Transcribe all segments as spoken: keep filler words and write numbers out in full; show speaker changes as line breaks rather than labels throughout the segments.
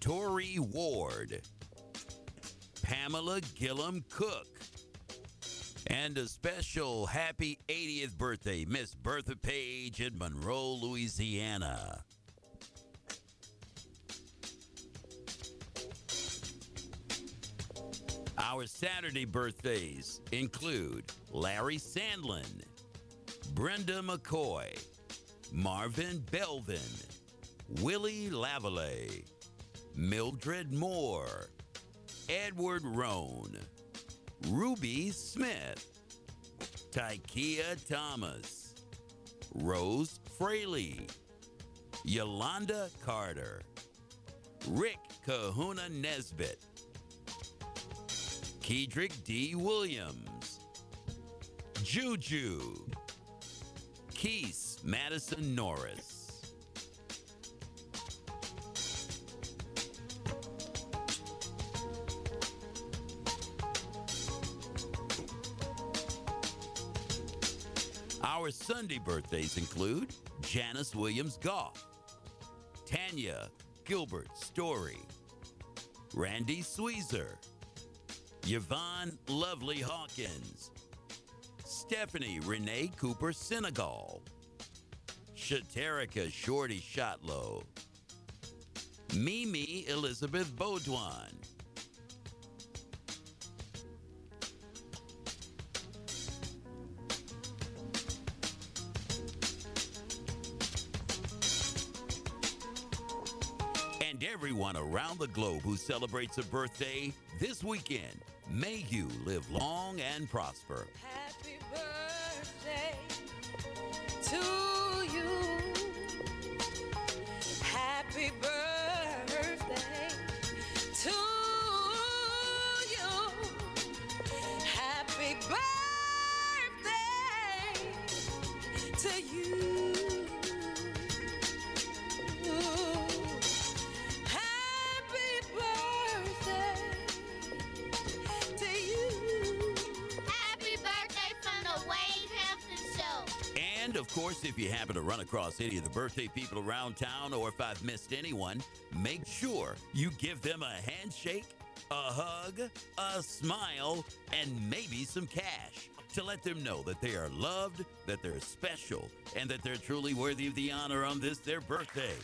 Tori Ward, Pamela Gillum Cook, and a special happy eightieth birthday, Miss Bertha Page in Monroe, Louisiana. Our Saturday birthdays include Larry Sandlin, Brenda McCoy, Marvin Belvin, Willie Lavallee, Mildred Moore, Edward Roan, Ruby Smith, Tykia Thomas, Rose Fraley, Yolanda Carter, Rick Kahuna Nesbitt, Kedrick D. Williams, Juju, Keese Madison Norris. Our Sunday birthdays include Janice Williams Goff, Tanya Gilbert Story, Randy Sweezer, Yvonne Lovely Hawkins, Stephanie Renee Cooper Senegal, Shaterika Shorty Shotlow, Mimi Elizabeth Baudouin, and everyone around the globe who celebrates a birthday this weekend. May you live long and prosper.
Happy birthday to you. Happy birthday to you. Happy birthday to you.
And, of course, if you happen to run across any of the birthday people around town, or if I've missed anyone, make sure you give them a handshake, a hug, a smile, and maybe some cash to let them know that they are loved, that they're special, and that they're truly worthy of the honor on this, their birthday.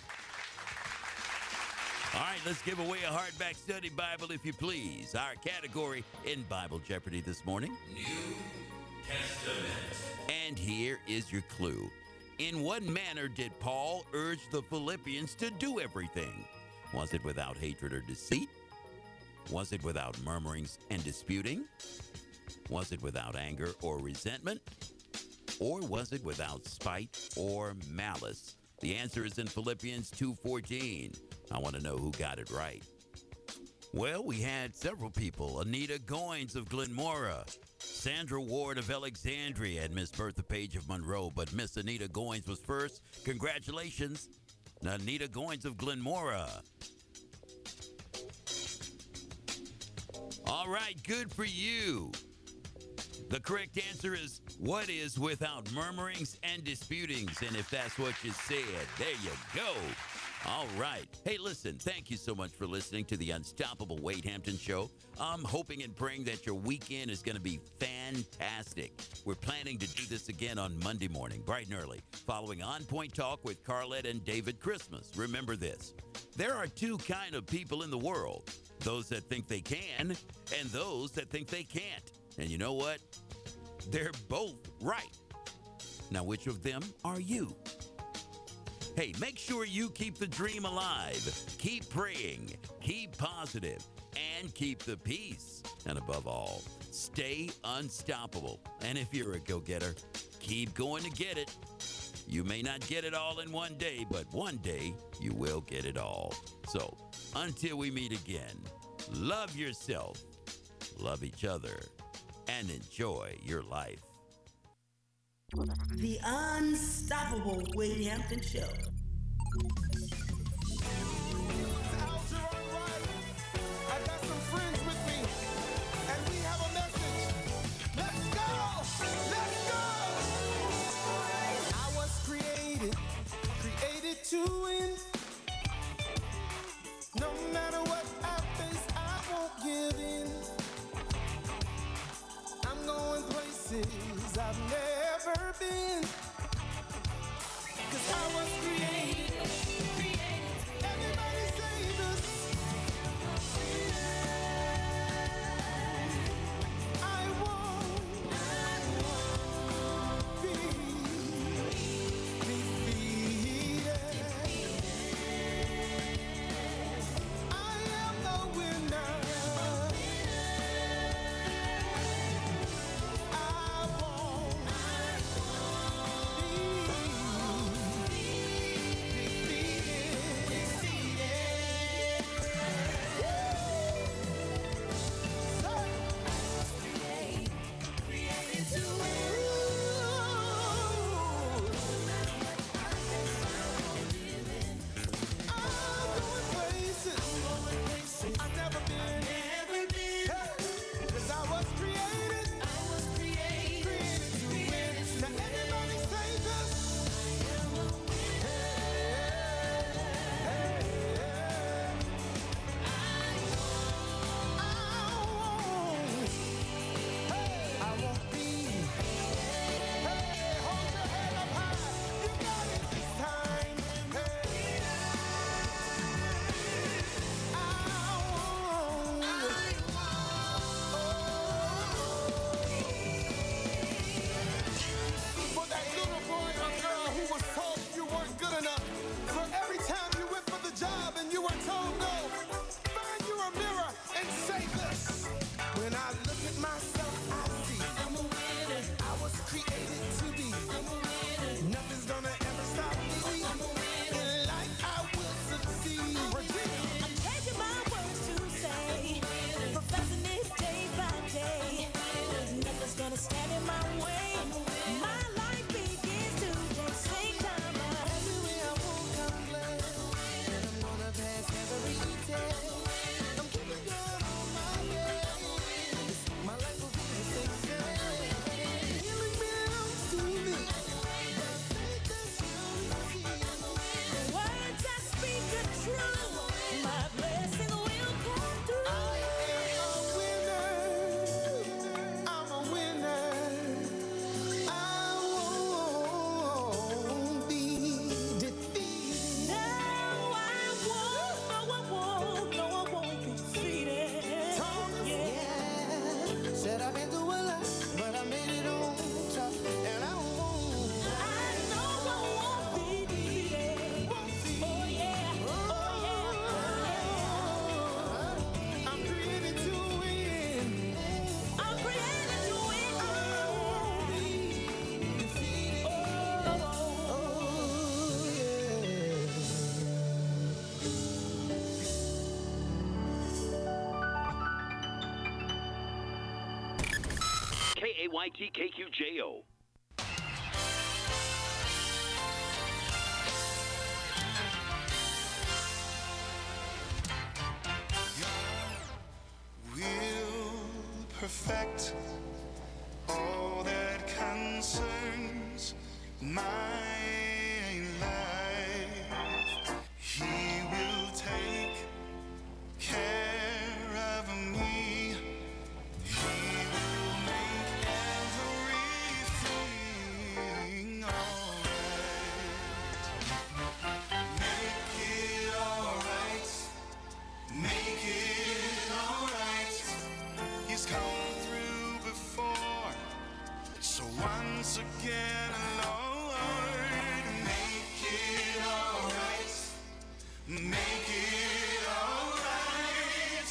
All right, let's give away a hardback study Bible, if you please. Our category in Bible Jeopardy this morning: New Testament. And here is your clue. In what manner did Paul urge the Philippians to do everything? Was it without hatred or deceit? Was it without murmurings and disputing? Was it without anger or resentment? Or was it without spite or malice? The answer is in Philippians two fourteen. I want to know who got it right. Well, we had several people. Anita Goins of Glenmora, Sandra Ward of Alexandria, and Miss Bertha Page of Monroe. But Miss Anita Goins was first. Congratulations, Anita Goins of Glenmora. All right, good for you. The correct answer is, what is without murmurings and disputings? And if that's what you said, there you go. All right. Hey, listen, thank you so much for listening to the Unstoppable Wade Hampton Show. I'm hoping and praying that your weekend is going to be fantastic. We're planning to do this again on Monday morning, bright and early, following On Point Talk with Carlette and David Christmas. Remember this: there are two kind of people in the world: those that think they can and those that think they can't. And you know what? They're both right. Now, which of them are you? Hey, make sure you keep the dream alive. Keep praying, keep positive, and keep the peace. And above all, stay unstoppable. And if you're a go-getter, keep going to get it. You may not get it all in one day, but one day you will get it all. So, until we meet again, love yourself, love each other, and enjoy your life.
The Unstoppable Wade Hampton Show.
To win, no matter Y T K Q J O.
Will perfect all that concerns my life. He will take care of me. He will make everything alright. Make it alright. Make it alright. He's come through before, so once again, Lord, make it alright. Make it alright.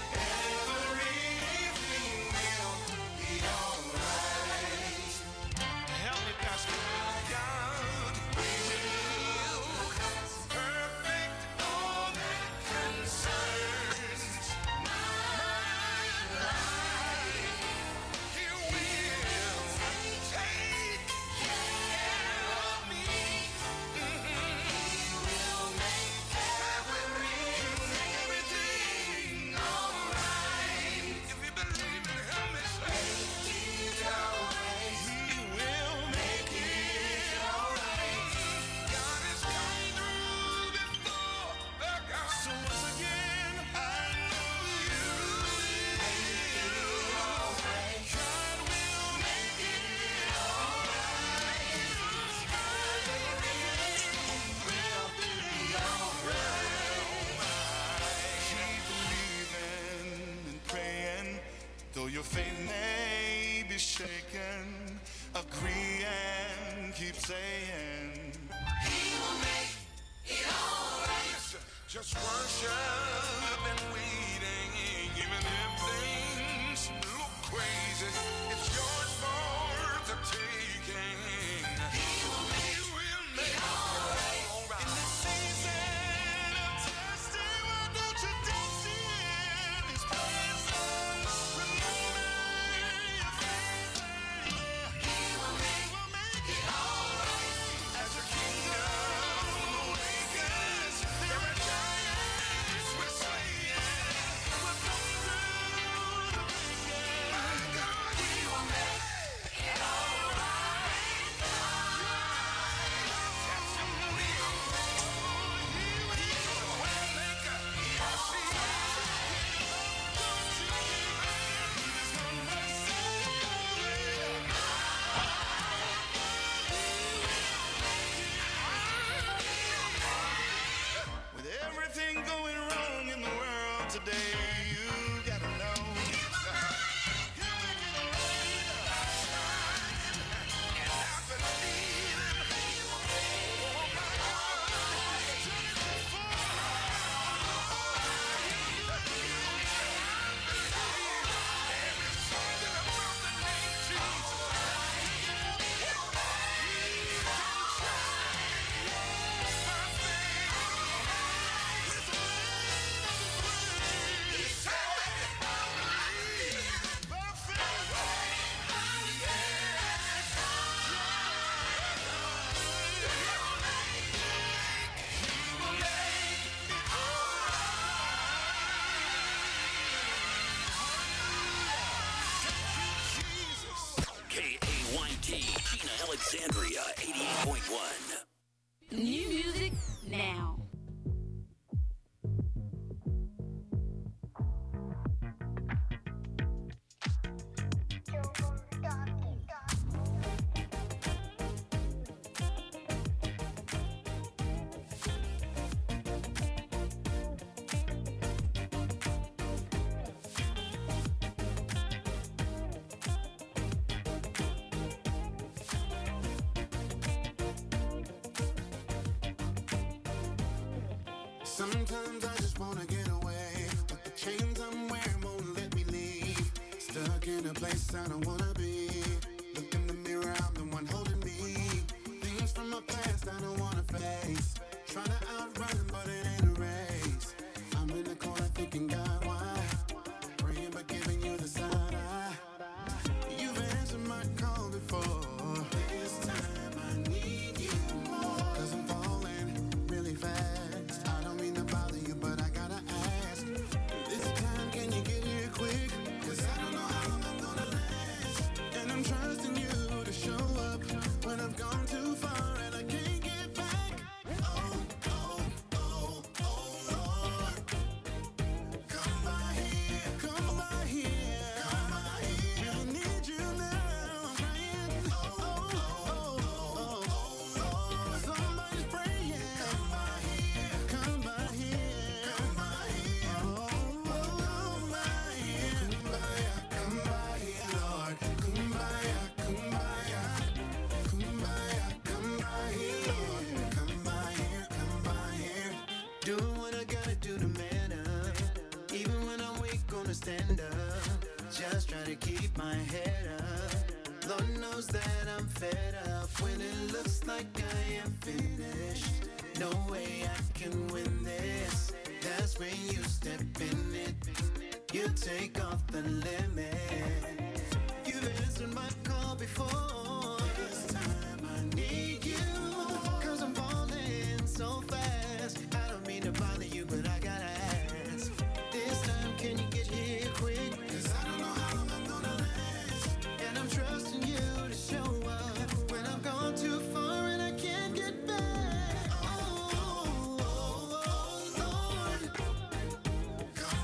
Everything will be alright. Help me, Pastor. God will perfect all that concerns my life. He will take care of me. He will make everything alright. If you believe it, help me say, make it alright. He will make it alright. God has come through before. So once again, I know you will. God will make it alright. Will be alright. Keep believing and praying, though your faith may be shaken. Agree and keep saying, He will make it alright. Just worship and waiting, even if things look crazy. It's yours for the taking. He will make it alright. In this season of testing, why don't you dance in His presence? Remember your faith. He will make it alright. As your kingdom awakens, there are giants we're slaying. We're going through the ringing. My God, He will make it alright. Testimony. He will make it. Yes, He will. Don't you give up. He's gonna save you. With everything going wrong in the world today, you gotta know. He'll make it alright. And I believe Him. Oh my God, He's done it before. There is something about the name Jesus. He can
K A Y T, Gina Alexandria, eighty-eight point one.
New music now.
Sometimes I just wanna get away, but the chains I'm wearing won't let me leave. Stuck in a place I don't wanna be. Look in the mirror, I'm the one holding me. Things from my past I don't wanna face. Trying to outrun, but it ain't a race. I'm in the corner thinking, God, why? Praying but giving you the side eye. You've answered my
stand up, just try to keep my head up. Lord knows that I'm fed up when it looks like I am finished. No way I can win this. That's when you step in it. You take off the limit. You've answered my call before. This time I need you, 'cause I'm falling so fast.